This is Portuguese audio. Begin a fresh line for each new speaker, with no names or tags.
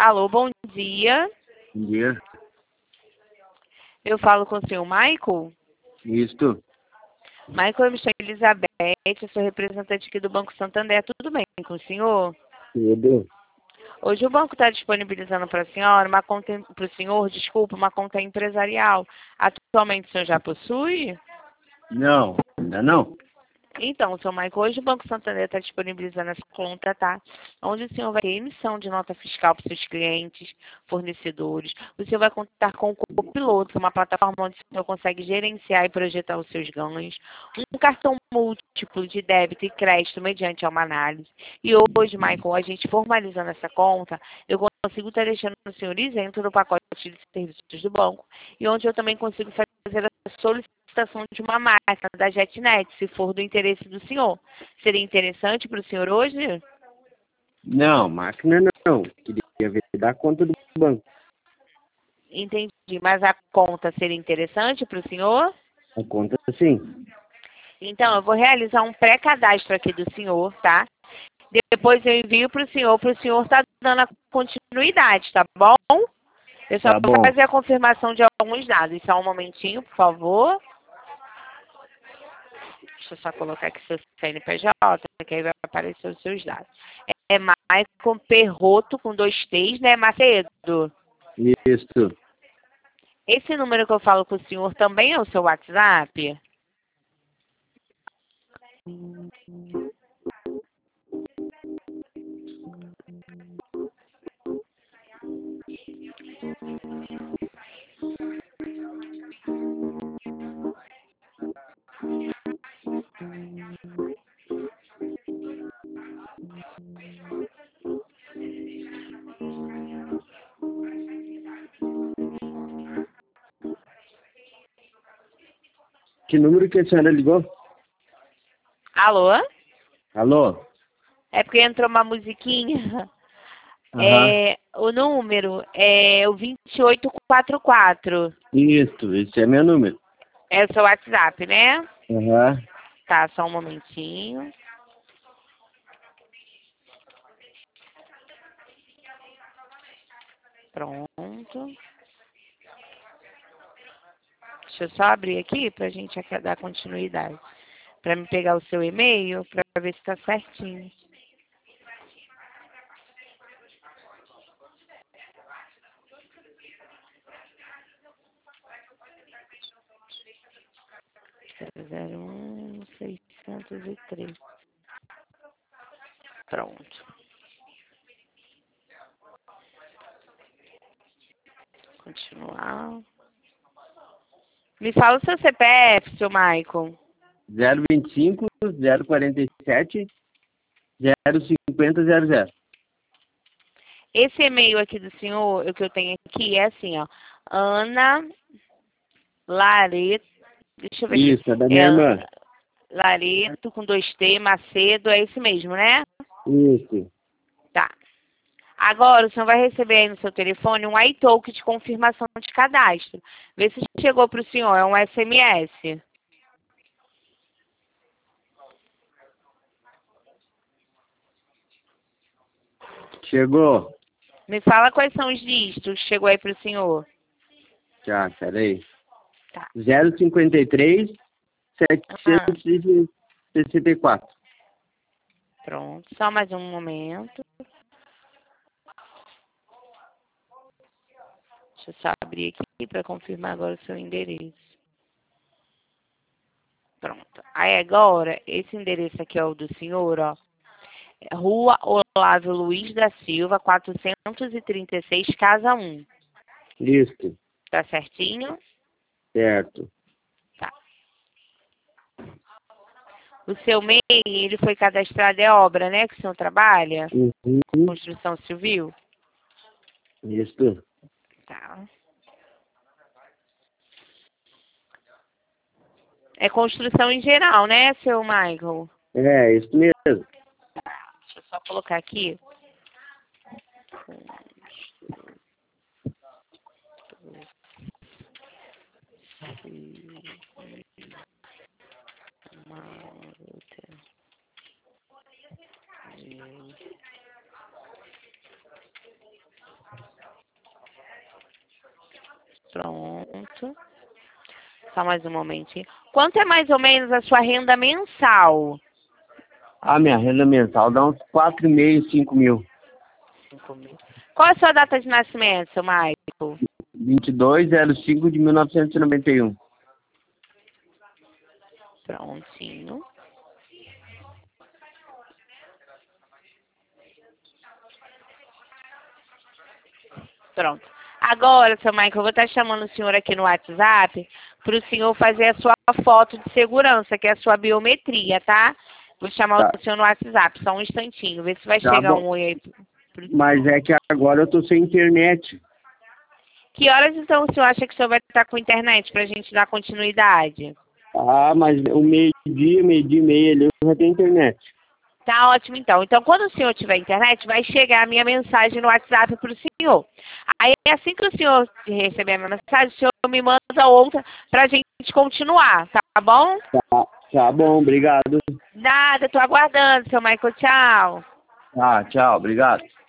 Alô, bom dia.
Bom dia.
Eu falo com o senhor Michael.
Isto.
Michael, eu me chamo Elizabeth, eu sou representante aqui do Banco Santander. Tudo bem com o senhor?
Tudo.
Hoje o banco está disponibilizando para a senhora uma conta, para o senhor, desculpa, uma conta empresarial. Atualmente o senhor já possui?
Não, ainda não.
Então, seu Michael, hoje o Banco Santander está disponibilizando essa conta, tá? Onde o senhor vai ter emissão de nota fiscal para seus clientes, fornecedores. O senhor vai contar com o Copiloto, que é uma plataforma onde o senhor consegue gerenciar e projetar os seus ganhos. Um cartão múltiplo de débito e crédito mediante uma análise. E hoje, Michael, a gente formalizando essa conta, eu consigo estar deixando o senhor isento do pacote de serviços do banco e onde eu também consigo fazer a solicitação de uma máquina da JetNet, se for do interesse do senhor. Seria interessante para o senhor hoje?
Não, máquina não. Queria ver da conta do banco.
Entendi, mas a conta seria interessante para o senhor?
A conta sim.
Então, eu vou realizar um pré-cadastro aqui do senhor, tá? Depois eu envio para o senhor estar dando a continuidade, tá bom? Eu só
Tá
vou
bom.
fazer a confirmação de alguns dados. Só um momentinho, por favor. Deixa eu só colocar aqui seu CNPJ, que aí vai aparecer os seus dados. É Maicon Perroto com 2 T's, né, Macedo?
Isso.
Esse número que eu falo com o senhor também é o seu WhatsApp?
Que número que a senhora ligou?
Alô?
Alô?
É porque entrou uma musiquinha.
Aham.
O número é o 2844.
Isso, esse é meu número.
É o seu WhatsApp, né?
Aham.
Tá, só um momentinho. Pronto. Deixa eu só abrir aqui pra gente dar continuidade. Pra me pegar o seu e-mail pra ver se tá certinho. Zero um 603. Pronto. Continuar. Me fala o seu CPF, seu Maicon.
025 047 05000.
Esse e-mail aqui do senhor, o que eu tenho aqui é assim, ó. Ana Lareto. Deixa eu ver aqui.
Isso, é da minha
É
irmã.
Lareto com 2T, Macedo, é esse mesmo, né?
Isso.
Tá. Agora, o senhor vai receber aí no seu telefone um iTalk de confirmação de cadastro. Vê se chegou para o senhor, é um SMS.
Chegou.
Me fala quais são os dígitos que chegou aí para o senhor.
Já, peraí.
Tá.
053
Ah,
764.
pronto. Só mais um momento. Deixa eu só abrir aqui para confirmar agora o seu endereço. Pronto. Aí agora, esse endereço aqui é o do senhor, ó. É Rua Olávio Luiz da Silva, 436, Casa 1.
Isso.
Tá certinho?
Certo.
Tá. O seu MEI, ele foi cadastrado, é obra, né, que o senhor trabalha?
Uhum.
Construção civil?
Isso.
Tá. É construção em geral, né, seu Michael?
É, isso mesmo.
Deixa eu só colocar aqui. Pronto. Só mais um momentinho. Quanto é mais ou menos a sua renda mensal?
A minha renda mensal dá uns 4,5, 5 mil.
5 mil. Qual é a sua data de nascimento, seu Michael?
22/05 de 1991.
Prontinho. Pronto. Agora, seu Michael, eu vou estar chamando o senhor aqui no WhatsApp para o senhor fazer a sua foto de segurança, que é a sua biometria, tá? Vou chamar
Tá.
o senhor no WhatsApp, só um instantinho, ver se vai
Tá
chegar
bom.
um oi aí.
Mas é que agora eu tô sem internet.
Que horas então o senhor acha que o senhor vai estar com internet para a gente dar continuidade?
Ah, mas o meio-dia e meia ali eu já tenho internet.
Tá ótimo, então. Então, quando o senhor tiver internet, vai chegar a minha mensagem no WhatsApp para o senhor. Aí, assim que o senhor receber a minha mensagem, o senhor me manda outra para a gente continuar, tá bom?
Tá bom, obrigado.
Nada, tô aguardando, seu Michael. Tchau.
Tá, tchau, obrigado.